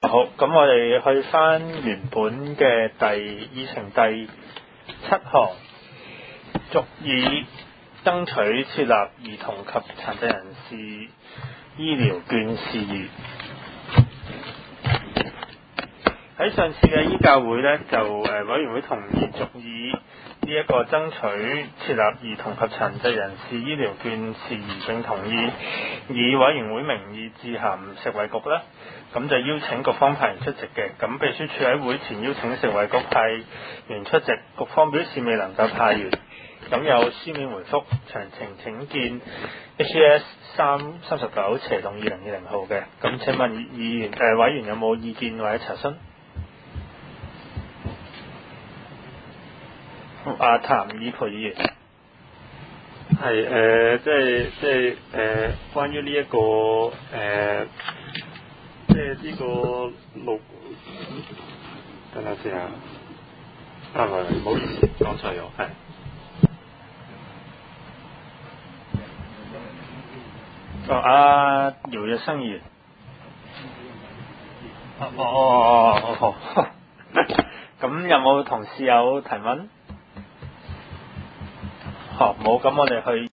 好，咁我哋去翻原本嘅議程第7項，續議爭取設立兒童及殘疾人士醫療券事宜。喺上次嘅醫教會呢，就委員會同意續議呢一個爭取設立兒童及殘疾人士醫療券事宜，並同意以委員會名義致函食衛局啦。咁就邀請局方派員出席嘅。咁秘書處喺會前邀請食衛局派員出席，局方表示未能夠派員。咁有書面回覆，詳情請見 HAS 339/2020號嘅。咁請問委員有冇意見或者查詢？譚以培議員係關於呢一個呢個6，等下先啊，唔好意思，講錯咗，係。 姚日生議員。咁有冇同事有提問？冇，咁我哋去